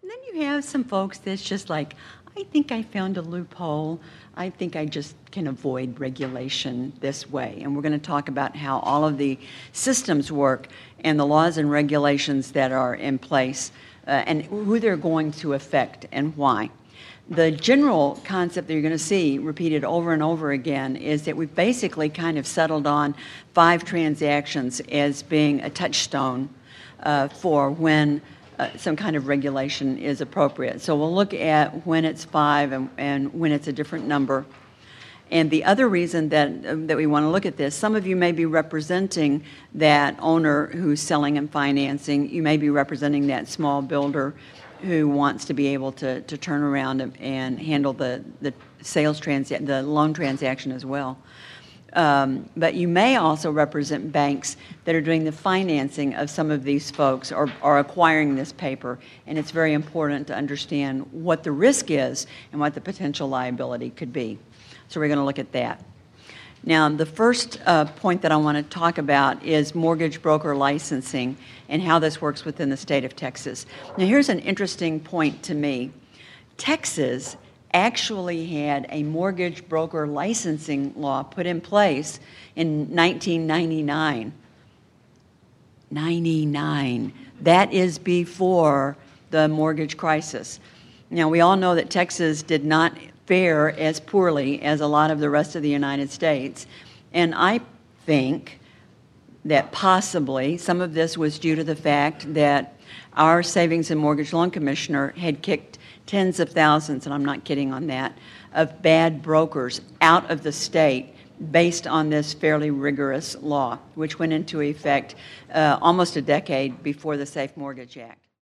And then you have some folks that's just like, I think I found a loophole. I think I just can avoid regulation this way. And we're going to talk about how all of the systems work and the laws and regulations that are in place and who they're going to affect and why. The general concept that you're going to see repeated over and over again is that we've basically kind of settled on 5 transactions as being a touchstone for when some kind of regulation is appropriate. So we'll look at when it's 5 and when it's a different number. And the other reason that we want to look at this, some of you may be representing that owner who's selling and financing. You may be representing that small builder who wants to be able to turn around and handle the the loan transaction as well. But you may also represent banks that are doing the financing of some of these folks or acquiring this paper, and it's very important to understand what the risk is and what the potential liability could be. So we're going to look at that. Now, the first point that I want to talk about is mortgage broker licensing and how this works within the state of Texas. Now, here's an interesting point to me. Texas actually had a mortgage broker licensing law put in place in 1999. 99. That is before the mortgage crisis. Now, we all know that Texas did not fare as poorly as a lot of the rest of the United States, and I think that possibly some of this was due to the fact that our Savings and Mortgage Loan Commissioner had kicked tens of thousands, and I'm not kidding on that, of bad brokers out of the state based on this fairly rigorous law, which went into effect almost a decade before the Safe Mortgage Act.